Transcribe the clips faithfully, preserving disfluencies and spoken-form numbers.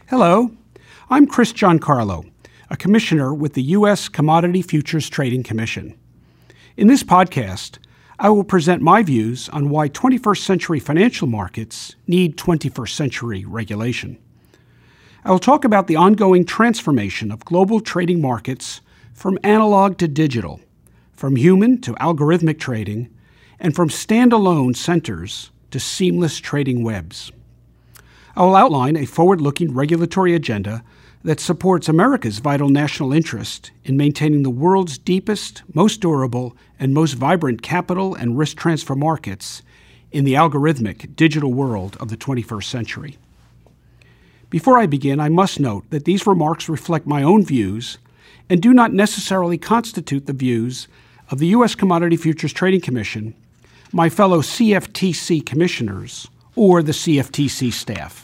Hello, I'm Chris Giancarlo, a commissioner with the U S Commodity Futures Trading Commission. In this podcast, I will present my views on why twenty-first century financial markets need twenty-first century regulation. I will talk about the ongoing transformation of global trading markets from analog to digital, from human to algorithmic trading, and from standalone centers to seamless trading webs. I will outline a forward-looking regulatory agenda that supports America's vital national interest in maintaining the world's deepest, most durable, and most vibrant capital and risk transfer markets in the algorithmic digital world of the twenty-first century. Before I begin, I must note that these remarks reflect my own views and do not necessarily constitute the views of the U S Commodity Futures Trading Commission, my fellow C F T C commissioners, or the C F T C staff.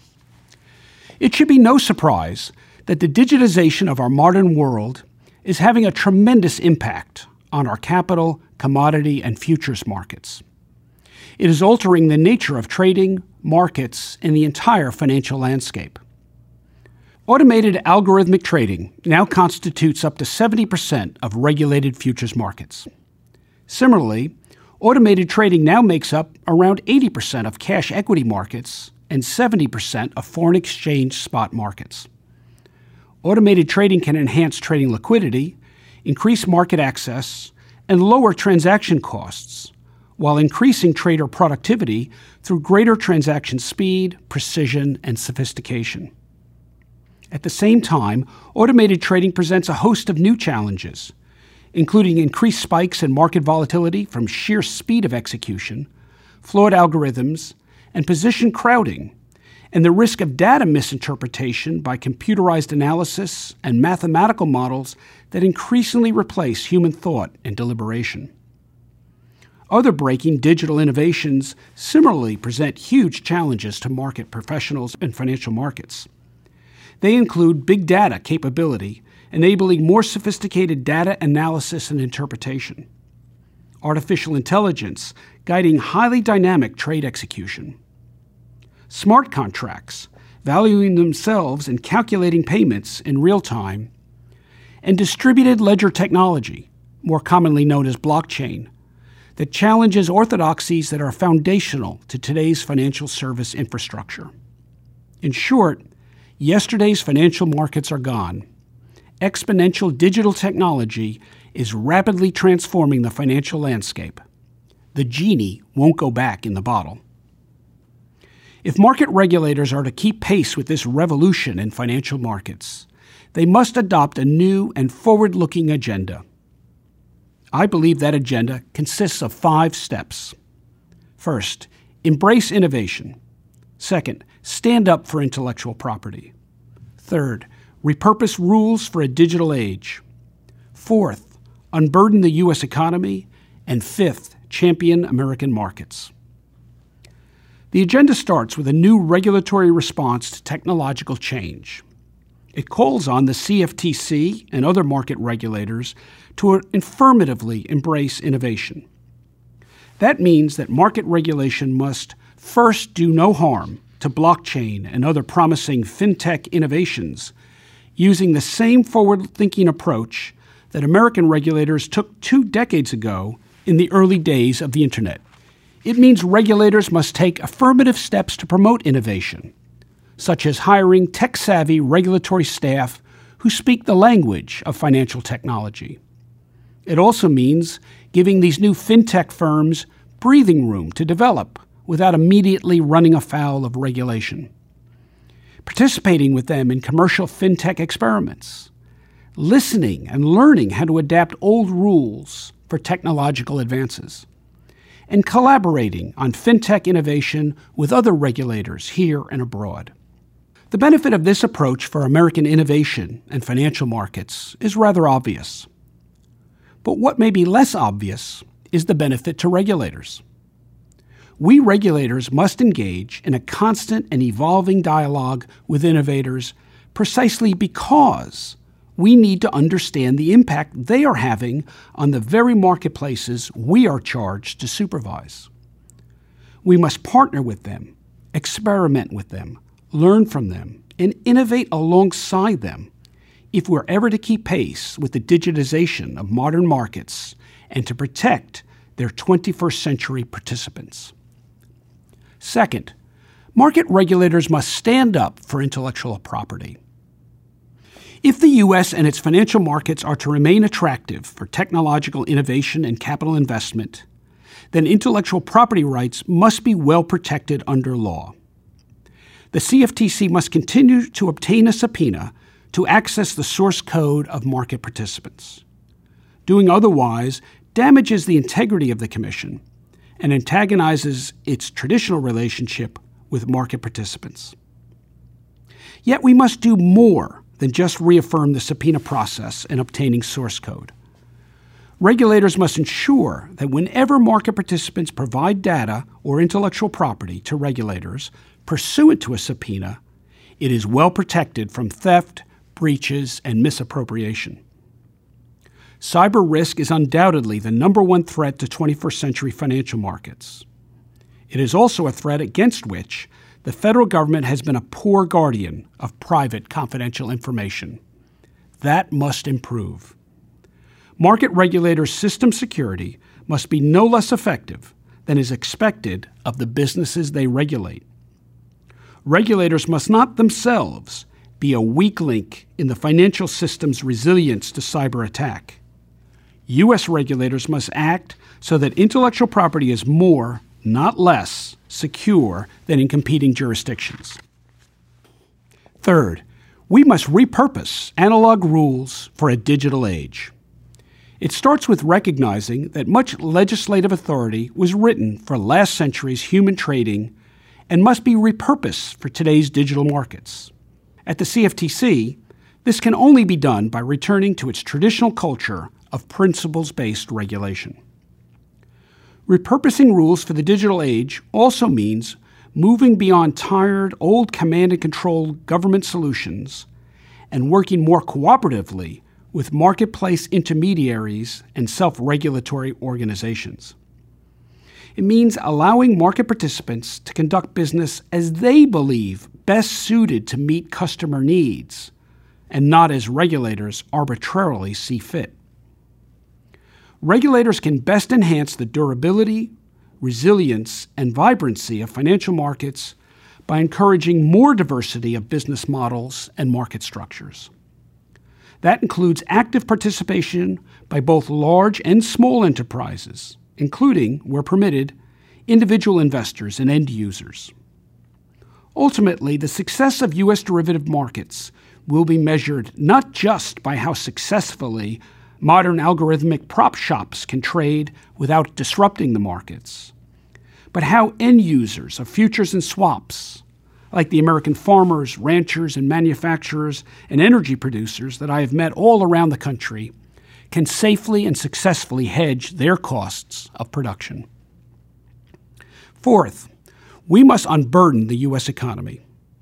It should be no surprise that the digitization of our modern world is having a tremendous impact on our capital, commodity, and futures markets. It is altering the nature of trading, markets, and the entire financial landscape. Automated algorithmic trading now constitutes up to seventy percent of regulated futures markets. Similarly, automated trading now makes up around eighty percent of cash equity markets and seventy percent of foreign exchange spot markets. Automated trading can enhance trading liquidity, increase market access, and lower transaction costs, while increasing trader productivity through greater transaction speed, precision, and sophistication. At the same time, automated trading presents a host of new challenges, including increased spikes in market volatility from sheer speed of execution, flawed algorithms, and position crowding, and the risk of data misinterpretation by computerized analysis and mathematical models that increasingly replace human thought and deliberation. Other breaking digital innovations similarly present huge challenges to market professionals and financial markets. They include big data capability, enabling more sophisticated data analysis and interpretation, artificial intelligence guiding highly dynamic trade execution, smart contracts valuing themselves and calculating payments in real time, and distributed ledger technology, more commonly known as blockchain, that challenges orthodoxies that are foundational to today's financial service infrastructure. In short, yesterday's financial markets are gone. Exponential digital technology is rapidly transforming the financial landscape. The genie won't go back in the bottle. If market regulators are to keep pace with this revolution in financial markets, they must adopt a new and forward-looking agenda. I believe that agenda consists of five steps. First, embrace innovation. Second, stand up for intellectual property. Third, repurpose rules for a digital age. Fourth, unburden the U S economy. And fifth, champion American markets. The agenda starts with a new regulatory response to technological change. It calls on the C F T C and other market regulators to affirmatively embrace innovation. That means that market regulation must first do no harm to blockchain and other promising fintech innovations, using the same forward-thinking approach that American regulators took two decades ago in the early days of the Internet. It means regulators must take affirmative steps to promote innovation, such as hiring tech-savvy regulatory staff who speak the language of financial technology. It also means giving these new fintech firms breathing room to develop without immediately running afoul of regulation. Participating with them in commercial fintech experiments, listening and learning how to adapt old rules for technological advances, and collaborating on fintech innovation with other regulators here and abroad. The benefit of this approach for American innovation and financial markets is rather obvious. But what may be less obvious is the benefit to regulators. We regulators must engage in a constant and evolving dialogue with innovators precisely because we need to understand the impact they are having on the very marketplaces we are charged to supervise. We must partner with them, experiment with them, learn from them, and innovate alongside them if we're ever to keep pace with the digitization of modern markets and to protect their twenty-first century participants. Second, market regulators must stand up for intellectual property. If the U S and its financial markets are to remain attractive for technological innovation and capital investment, then intellectual property rights must be well protected under law. The C F T C must continue to obtain a subpoena to access the source code of market participants. Doing otherwise damages the integrity of the Commission and antagonizes its traditional relationship with market participants. Yet we must do more than just reaffirm the subpoena process in obtaining source code. Regulators must ensure that whenever market participants provide data or intellectual property to regulators pursuant to a subpoena, it is well protected from theft, breaches, and misappropriation. Cyber risk is undoubtedly the number one threat to twenty-first century financial markets. It is also a threat against which the federal government has been a poor guardian of private confidential information. That must improve. Market regulators' system security must be no less effective than is expected of the businesses they regulate. Regulators must not themselves be a weak link in the financial system's resilience to cyber attack. U S regulators must act so that intellectual property is more, not less, secure than in competing jurisdictions. Third, we must repurpose analog rules for a digital age. It starts with recognizing that much legislative authority was written for last century's human trading and must be repurposed for today's digital markets. At the C F T C, this can only be done by returning to its traditional culture of principles-based regulation. Repurposing rules for the digital age also means moving beyond tired, old command and control government solutions and working more cooperatively with marketplace intermediaries and self-regulatory organizations. It means allowing market participants to conduct business as they believe best suited to meet customer needs, and not as regulators arbitrarily see fit. Regulators can best enhance the durability, resilience, and vibrancy of financial markets by encouraging more diversity of business models and market structures. That includes active participation by both large and small enterprises, including, where permitted, individual investors and end users. Ultimately, the success of U S derivative markets will be measured not just by how successfully modern algorithmic prop shops can trade without disrupting the markets, but how end users of futures and swaps, like the American farmers, ranchers, and manufacturers and energy producers that I have met all around the country, can safely and successfully hedge their costs of production. Fourth, we must unburden the U S economy.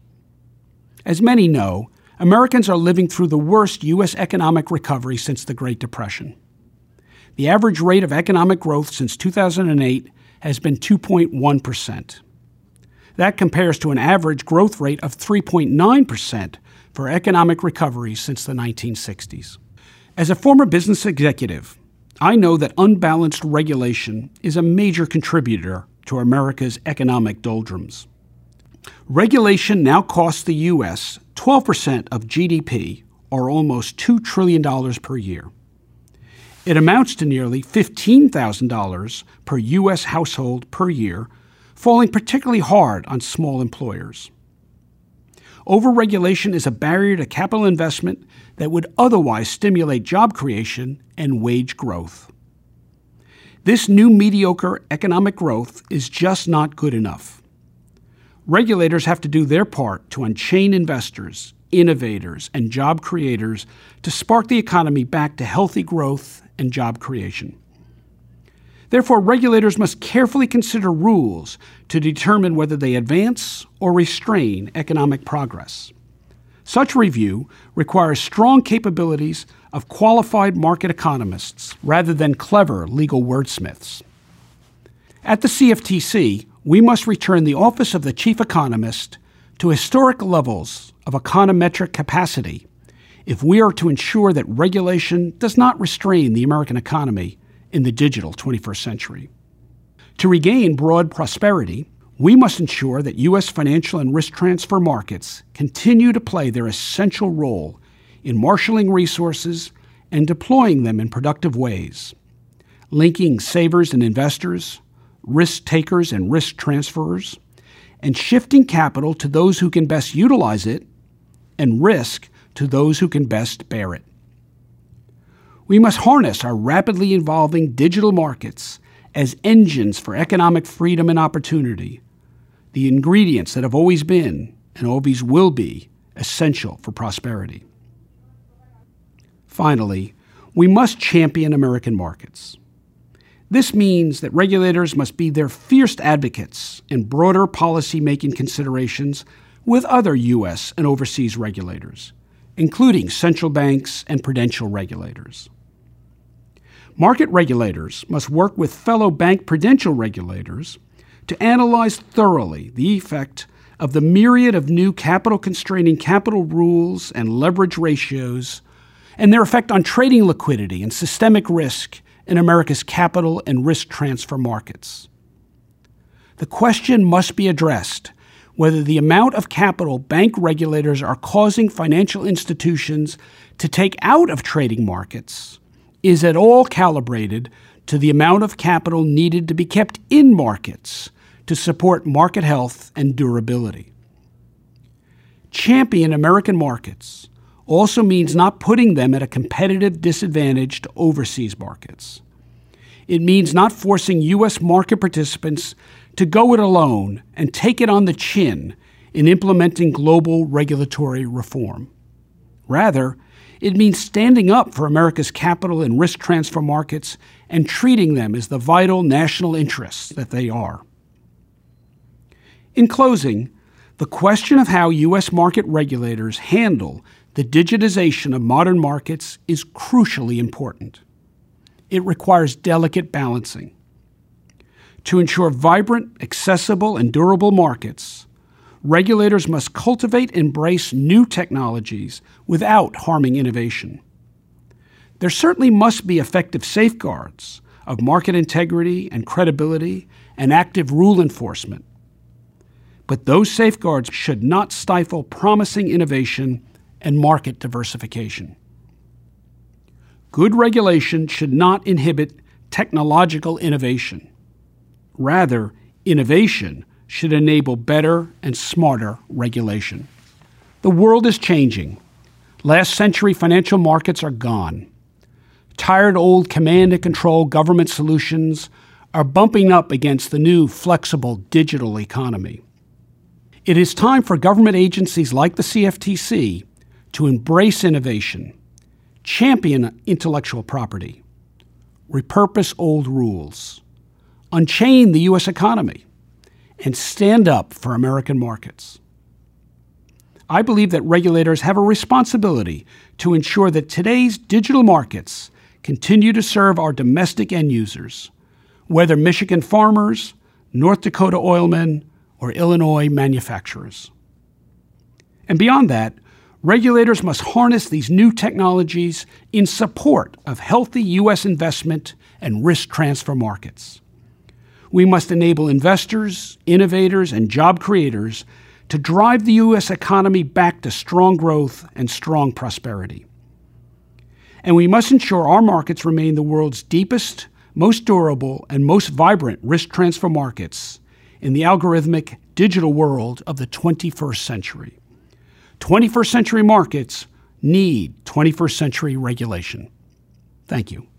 As many know, Americans are living through the worst U S economic recovery since the Great Depression. The average rate of economic growth since two thousand eight has been two point one percent. That compares to an average growth rate of three point nine percent for economic recovery since the nineteen sixties. As a former business executive, I know that unbalanced regulation is a major contributor to America's economic doldrums. Regulation now costs the U S twelve percent of G D P, or almost two trillion dollars per year. It amounts to nearly fifteen thousand dollars per U S household per year, falling particularly hard on small employers. Overregulation is a barrier to capital investment that would otherwise stimulate job creation and wage growth. This new mediocre economic growth is just not good enough. Regulators have to do their part to unchain investors, innovators, and job creators to spark the economy back to healthy growth and job creation. Therefore, regulators must carefully consider rules to determine whether they advance or restrain economic progress. Such review requires strong capabilities of qualified market economists rather than clever legal wordsmiths. At the C F T C, we must return the office of the chief economist to historic levels of econometric capacity if we are to ensure that regulation does not restrain the American economy in the digital twenty-first century. To regain broad prosperity, we must ensure that U S financial and risk transfer markets continue to play their essential role in marshaling resources and deploying them in productive ways, linking savers and investors, risk takers and risk transferers, and shifting capital to those who can best utilize it and risk to those who can best bear it. We must harness our rapidly evolving digital markets as engines for economic freedom and opportunity, the ingredients that have always been and always will be essential for prosperity. Finally, we must champion American markets. This means that regulators must be their fierce advocates in broader policy-making considerations with other U S and overseas regulators, including central banks and prudential regulators. Market regulators must work with fellow bank prudential regulators to analyze thoroughly the effect of the myriad of new capital-constraining capital rules and leverage ratios and their effect on trading liquidity and systemic risk in America's capital and risk transfer markets. The question must be addressed whether the amount of capital bank regulators are causing financial institutions to take out of trading markets is at all calibrated to the amount of capital needed to be kept in markets to support market health and durability. Champion American markets also means not putting them at a competitive disadvantage to overseas markets. It means not forcing U S market participants to go it alone and take it on the chin in implementing global regulatory reform. Rather, it means standing up for America's capital and risk transfer markets and treating them as the vital national interests that they are. In closing, the question of how U S market regulators handle the digitization of modern markets is crucially important. It requires delicate balancing. To ensure vibrant, accessible, and durable markets, regulators must cultivate and embrace new technologies without harming innovation. There certainly must be effective safeguards of market integrity and credibility and active rule enforcement. But those safeguards should not stifle promising innovation and market diversification. Good regulation should not inhibit technological innovation. Rather, innovation should enable better and smarter regulation. The world is changing. Last century financial markets are gone. Tired old command and control government solutions are bumping up against the new flexible digital economy. It is time for government agencies like the C F T C to embrace innovation, champion intellectual property, repurpose old rules, unchain the U S economy, and stand up for American markets. I believe that regulators have a responsibility to ensure that today's digital markets continue to serve our domestic end users, whether Michigan farmers, North Dakota oilmen, or Illinois manufacturers. And beyond that, regulators must harness these new technologies in support of healthy U S investment and risk transfer markets. We must enable investors, innovators, and job creators to drive the U S economy back to strong growth and strong prosperity. And we must ensure our markets remain the world's deepest, most durable, and most vibrant risk transfer markets in the algorithmic digital world of the twenty-first century. twenty-first century markets need twenty-first century regulation. Thank you.